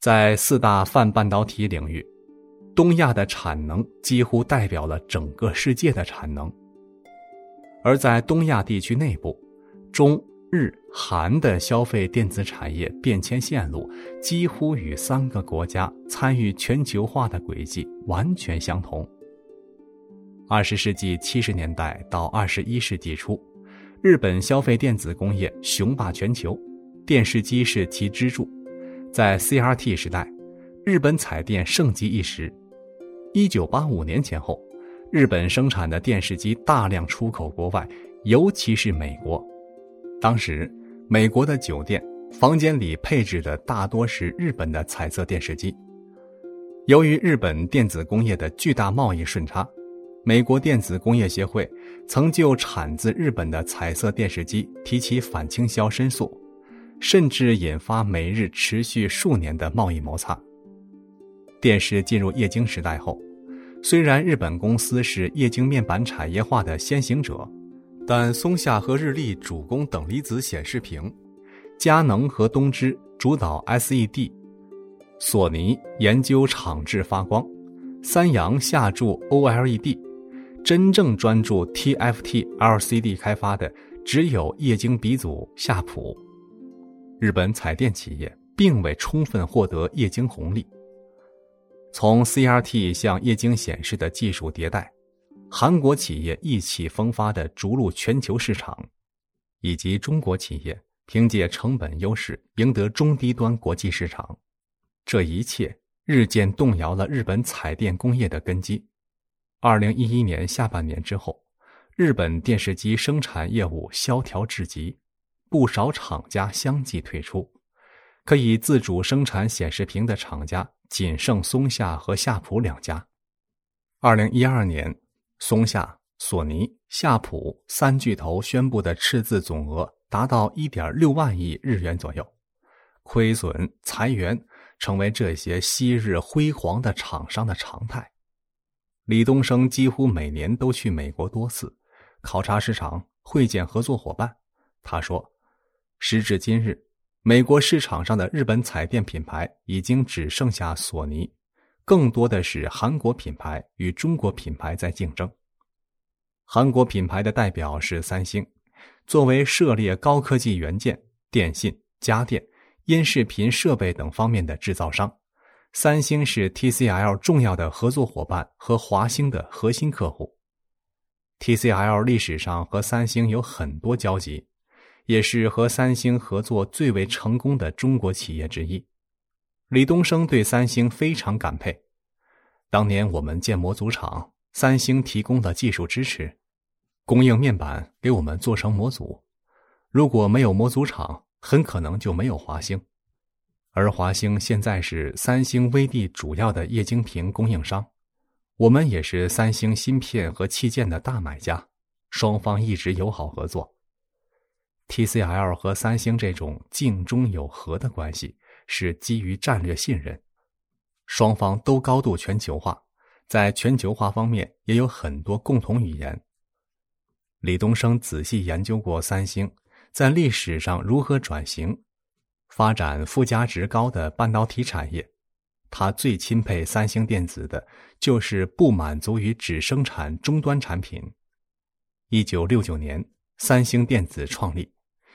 在4大泛半导体领域，东亚的产能几乎代表了整个世界的产能。而在东亚地区内部，中日韩的消费电子产业变迁线路几乎与3个国家参与全球化的轨迹完全相同。20世纪70年代到21世纪初，日本消费电子工业雄霸全球，电视机是其支柱。在 CRT 时代，日本彩电盛极一时。1985年前后，日本生产的电视机大量出口国外，尤其是美国。当时，美国的酒店房间里配置的大多是日本的彩色电视机。由于日本电子工业的巨大贸易顺差，美国电子工业协会曾就产自日本的彩色电视机提起反倾销申诉，甚至引发美日持续数年的贸易摩擦。电视进入液晶时代后，虽然日本公司是液晶面板产业化的先行者，但松下和日立主攻等离子显示屏，佳能和东芝主导 SED， 索尼研究场质发光，三洋下注 OLED， 真正专注 TFT LCD 开发的只有液晶鼻祖夏普。日本彩电企业并未充分获得液晶红利。从 CRT 向液晶显示的技术迭代，韩国企业意气风发地逐入全球市场，以及中国企业凭借成本优势赢得中低端国际市场，这一切日渐动摇了日本彩电工业的根基。2011年下半年之后，日本电视机生产业务萧条至极，不少厂家相继退出，可以自主生产显示屏的厂家仅剩松下和夏普2家。2012年，松下、索尼、夏普3巨头宣布的赤字总额达到 1.6 万亿日元左右，亏损、裁员成为这些昔日辉煌的厂商的常态。李东生几乎每年都去美国多次，考察市场，会见合作伙伴。他说，时至今日，美国市场上的日本彩电品牌已经只剩下索尼，更多的是韩国品牌与中国品牌在竞争。韩国品牌的代表是三星，作为涉猎高科技元件、电信、家电、音视频设备等方面的制造商，三星是 TCL 重要的合作伙伴和华星的核心客户。TCL 历史上和三星有很多交集，也是和三星合作最为成功的中国企业之一。李东生对三星非常感佩。当年我们建模组厂，三星提供了技术支持，供应面板给我们做成模组。如果没有模组厂，很可能就没有华星。而华星现在是三星微帝主要的液晶屏供应商，我们也是三星芯片和器件的大买家，双方一直友好合作。TCL 和三星这种敬中有和的关系是基于战略信任，双方都高度全球化，在全球化方面也有很多共同语言。李东生仔细研究过三星在历史上如何转型，发展附加值高的半导体产业。他最钦佩三星电子的就是不满足于只生产终端产品。1969年，三星电子创立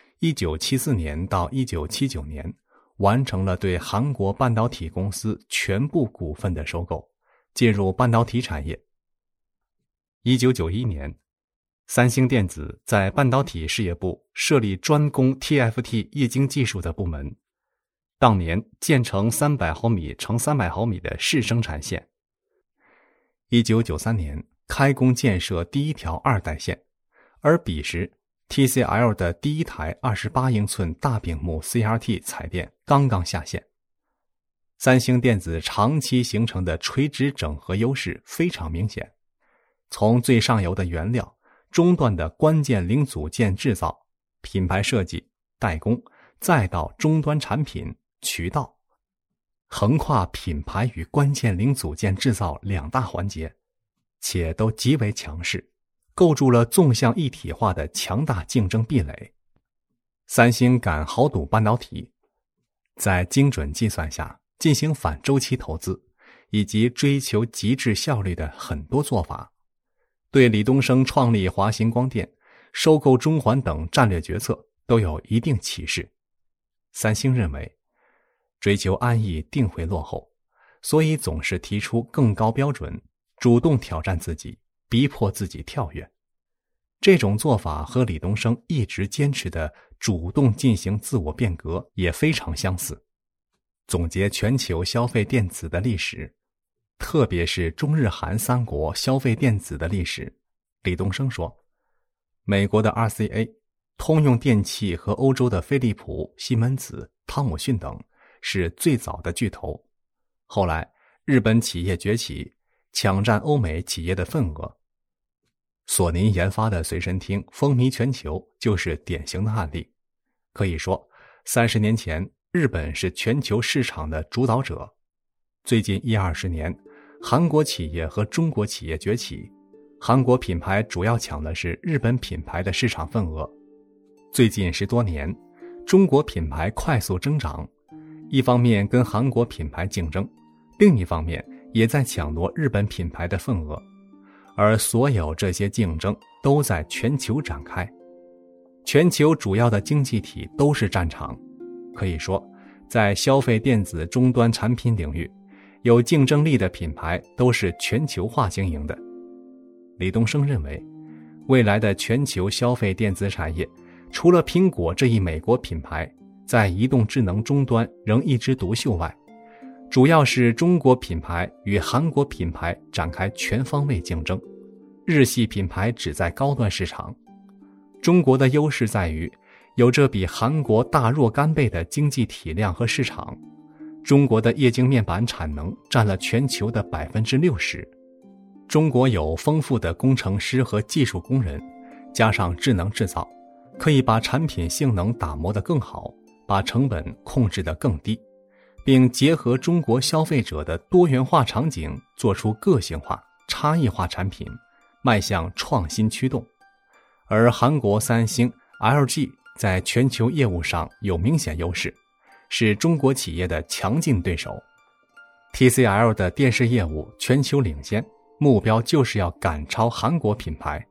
，1974年到1979年完成了对韩国半导体公司全部股份的收购，进入半导体产业。1991年，三星电子在半导体事业部设立专攻 TFT 液晶技术的部门，当年建成300毫米乘300毫米的试生产线。1993年开工建设第一条2代线，而彼时 TCL 的第一台28英寸大屏幕 CRT 彩电刚刚下线。三星电子长期形成的垂直整合优势非常明显，从最上游的原料、中段的关键零组件制造、品牌设计、代工，再到终端产品、渠道，横跨品牌与关键零组件制造2大环节，且都极为强势，构筑了纵向一体化的强大竞争壁垒。三星敢豪赌半导体，在精准计算下进行反周期投资，以及追求极致效率的很多做法，对李东生创立华星光电、收购中环等战略决策都有一定启示。三星认为，追求安逸定会落后，所以总是提出更高标准，主动挑战自己，逼迫自己跳跃。这种做法和李东生一直坚持的主动进行自我变革也非常相似。总结全球消费电子的历史，特别是中日韩三国消费电子的历史，李东生说，美国的 RCA、通用电气和欧洲的飞利浦、西门子、汤姆逊等是最早的巨头。后来日本企业崛起，抢占欧美企业的份额。索尼研发的随身听风靡全球，就是典型的案例。可以说，30年前日本是全球市场的主导者。最近10-20年，韩国企业和中国企业崛起，韩国品牌主要抢的是日本品牌的市场份额。最近10多年，中国品牌快速增长，一方面跟韩国品牌竞争，另一方面也在抢夺日本品牌的份额。而所有这些竞争都在全球展开，全球主要的经济体都是战场。可以说，在消费电子终端产品领域，有竞争力的品牌都是全球化经营的。李东生认为，未来的全球消费电子产业，除了苹果这一美国品牌在移动智能终端仍一枝独秀外，主要是中国品牌与韩国品牌展开全方位竞争，日系品牌只在高端市场。中国的优势在于有着比韩国大若干倍的经济体量和市场，中国的液晶面板产能占了全球的 60%。 中国有丰富的工程师和技术工人，加上智能制造，可以把产品性能打磨得更好，把成本控制得更低，并结合中国消费者的多元化场景，做出个性化、差异化产品，迈向创新驱动。而韩国三星、LG 在全球业务上有明显优势，是中国企业的强劲对手。TCL 的电视业务全球领先，目标就是要赶超韩国品牌。